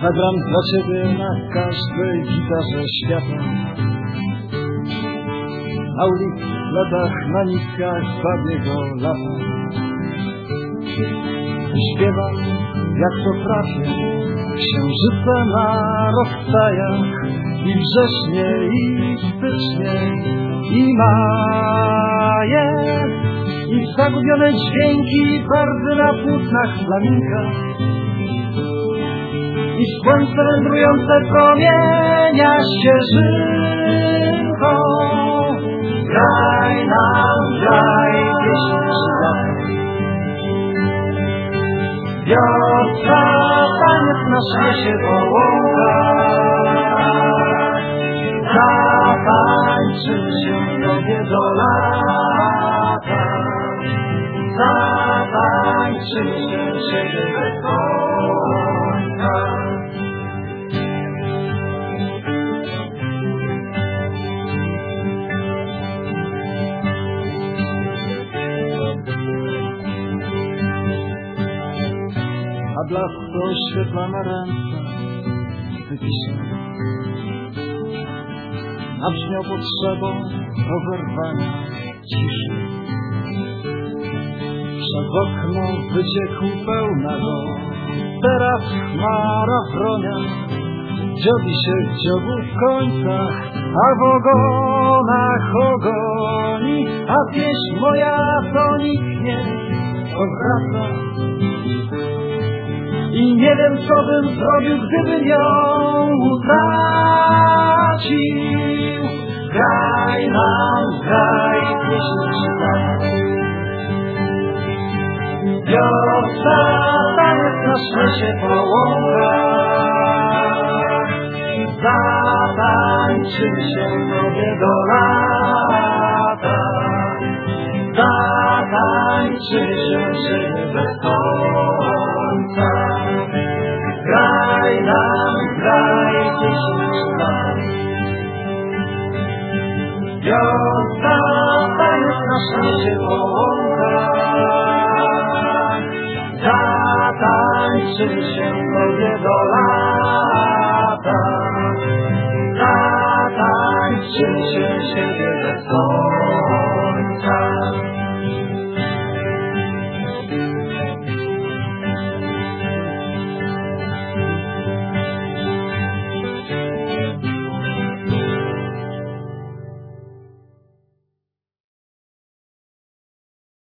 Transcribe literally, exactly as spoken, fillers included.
Zagram dla ciebie na każdej gitarze świata. Na ulicach, na nitkach babiego lata. Śpiewam jak potrafię, księżyce na rozstajach, i wrześnie, i stycznie, i maje, i zagubione dźwięki barwy na płótnach flaminka, i słońce wędrujące promienia ścieżynką. Graj nam, graj pieśń przydaj. Wiosna, taniec na szlesie po łąkach. Zatańczymy się sobie do lata. Zatańczymy się siebie bez końca. A blask oświetla na ręce wypiśnie, nabrzmiał potrzebą oberwania ciszy. Przez okno wyciekł pełnego, teraz chmara wronia, dziobi się w dziobu w końcach, a w ogonach ogoni, a pieśń moja to nikt nie powraca. I nie wiem, co bym zrobił, gdybym ją utracił. Graj nam, graj, pieśń przydaj. Wiosna, taniec na szlesie po łąkach. Zatańczymy się sobie do lata. Zatańczymy się siebie bez końca. Graj nam, graj, pieśń przydaj. Wiosna, taniec na szlesie po łąkach. Zatańczymy się sobie do lata. Zatańczymy się siebie bez końca.